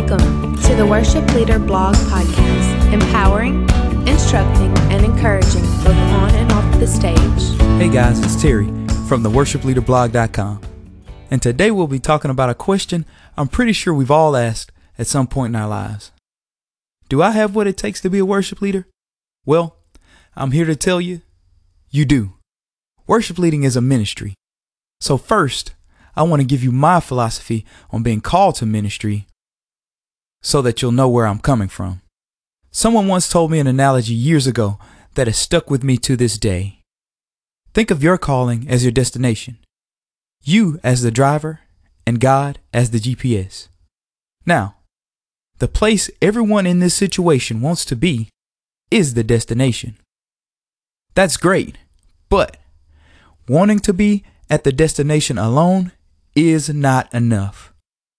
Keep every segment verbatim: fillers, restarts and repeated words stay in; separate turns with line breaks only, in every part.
Welcome to the Worship Leader Blog Podcast, empowering, instructing, and encouraging both on and off the stage.
Hey guys, it's Terry from the worship leader blog dot com. And today we'll be talking about a question I'm pretty sure we've all asked at some point in our lives. Do I have what it takes to be a worship leader? Well, I'm here to tell you, you do. Worship leading is a ministry. So first, I want to give you my philosophy on being called to ministry so that you'll know where I'm coming from. Someone once told me an analogy years ago that has stuck with me to this day. Think of your calling as your destination, you as the driver, and God as the G P S. Now, the place everyone in this situation wants to be is the destination. That's great, but wanting to be at the destination alone is not enough.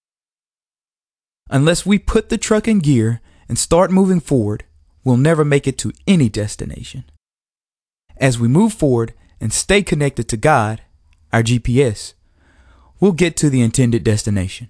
Unless we put the truck in gear and start moving forward, we'll never make it to any destination. As we move forward and stay connected to God, our G P S, we'll get to the intended destination.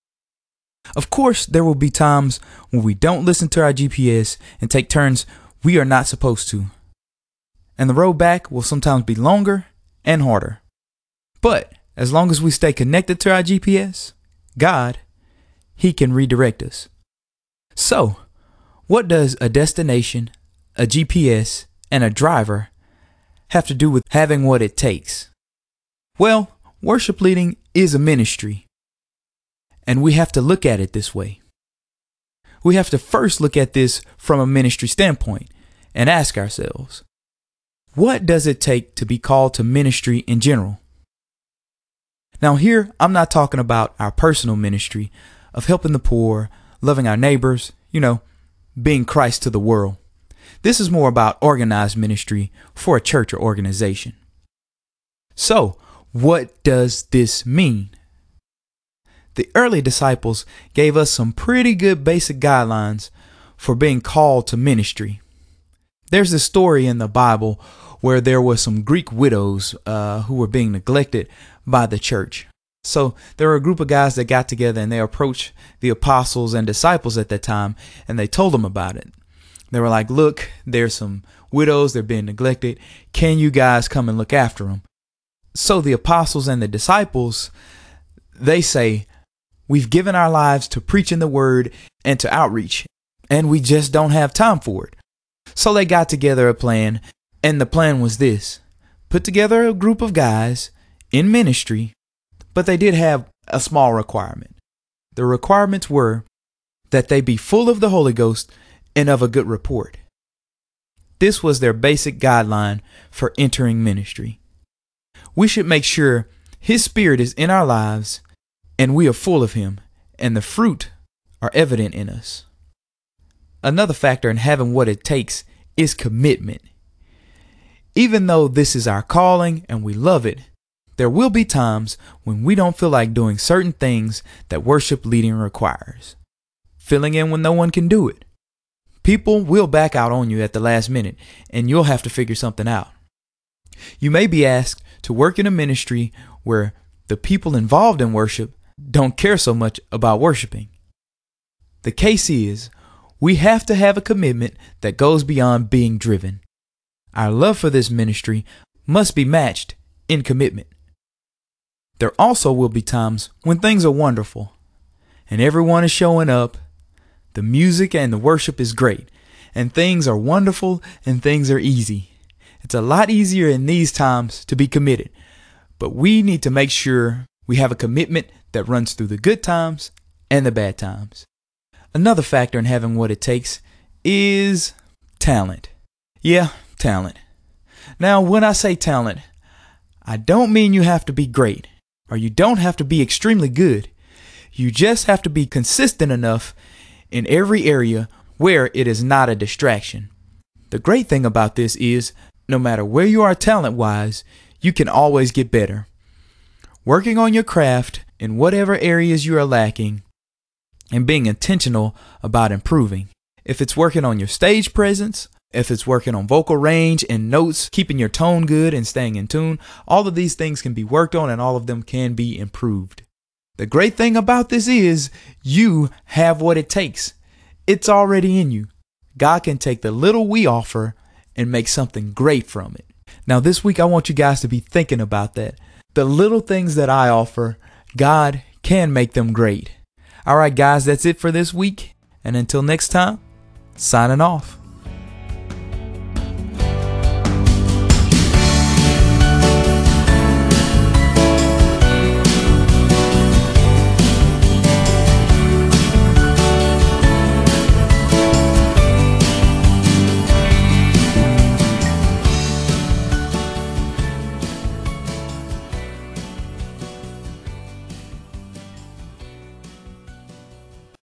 Of course, there will be times when we don't listen to our G P S and take turns we are not supposed to. And the road back will sometimes be longer and harder. But as long as we stay connected to our G P S, God, He can redirect us. So, what does a destination, a G P S, and a driver have to do with having what it takes? Well, worship leading is a ministry, and we have to look at it this way. We have to first look at this from a ministry standpoint and ask ourselves, what does it take to be called to ministry in general? Now here, I'm not talking about our personal ministry of helping the poor, loving our neighbors, you know, being Christ to the world. This is more about organized ministry for a church or organization. So, what does this mean? The early disciples gave us some pretty good basic guidelines for being called to ministry. There's a story in the Bible where there were some Greek widows uh, who were being neglected by the church. So there were a group of guys that got together and they approached the apostles and disciples at that time and they told them about it. They were like, look, there's some widows, they're being neglected. Can you guys come and look after them? So the apostles and the disciples, they say, we've given our lives to preaching the word and to outreach, and we just don't have time for it. So they got together a plan, and the plan was this: put together a group of guys in ministry, but they did have a small requirement. The requirements were that they be full of the Holy Ghost and of a good report. This was their basic guideline for entering ministry. We should make sure His Spirit is in our lives and we are full of Him, and the fruit are evident in us. Another factor in having what it takes is commitment. Even though this is our calling and we love it, there will be times when we don't feel like doing certain things that worship leading requires. Filling in when no one can do it. People will back out on you at the last minute and you'll have to figure something out. You may be asked to work in a ministry where the people involved in worship don't care so much about worshiping. The case is, we have to have a commitment that goes beyond being driven. Our love for this ministry must be matched in commitment. There also will be times when things are wonderful and everyone is showing up, the music and the worship is great, and things are wonderful and things are easy. It's a lot easier in these times to be committed, but we need to make sure we have a commitment that runs through the good times and the bad times. Another factor in having what it takes is talent. Yeah, talent. Now, when I say talent, I don't mean you have to be great or you don't have to be extremely good. You just have to be consistent enough in every area where it is not a distraction. The great thing about this is no matter where you are talent-wise, you can always get better. Working on your craft in whatever areas you are lacking and being intentional about improving. If it's working on your stage presence, if it's working on vocal range and notes, keeping your tone good and staying in tune, all of these things can be worked on and all of them can be improved. The great thing about this is You have what it takes. It's already in you. God can take the little we offer and make something great from it. Now, this week, I want you guys to be thinking about that. The little things that I offer, God can make them great. All right, guys, that's it for this week. And until next time, signing off.